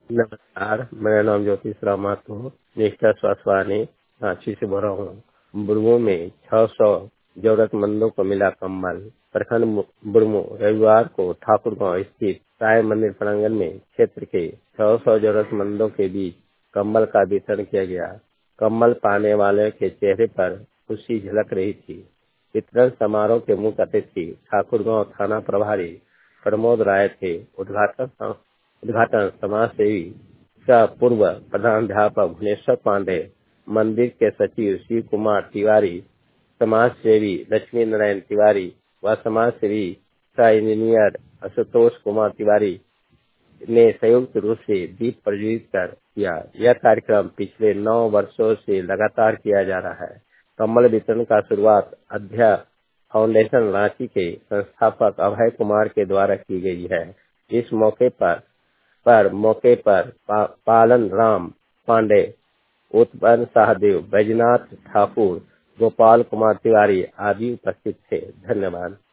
नमस्कार, मेरा नाम ज्योतिष राम महतो है। निष्ठा स्वास्थ्य वाणी रांची से बोल रहा हूँ। बुड़मो में 600 जरूरतमंदों को मिला कंबल। प्रखंड बुड़मो रविवार को ठाकुर गांव स्थित साई मंदिर प्रांगण में क्षेत्र के 600 जरूरतमंदों के बीच कंबल का वितरण किया गया। कंबल पाने वाले के चेहरे पर खुशी झलक रही थी। वितरण समारोह के मुख्य अतिथि ठाकुरगांव थाना प्रभारी प्रमोद राय थे। उद्घाटन समाज सेवी का पूर्व प्रधानाध्यापक भुवनेश्वर पांडे, मंदिर के सचिव शिव कुमार तिवारी, समाज सेवी लक्ष्मी नारायण तिवारी व समाज सेवी का इंजीनियर आशुतोष कुमार तिवारी ने संयुक्त रूप से दीप प्रज्वलित कर किया। यह कार्यक्रम पिछले 9 वर्षों से लगातार किया जा रहा है। कम्बल वितरण का शुरुआत अध्या फाउंडेशन रांची के संस्थापक अभय कुमार के द्वारा की गई है। इस मौके पर पालन राम पांडे, उत्पन्न सहदेव, बैजनाथ ठाकुर, गोपाल कुमार तिवारी आदि उपस्थित थे। धन्यवाद।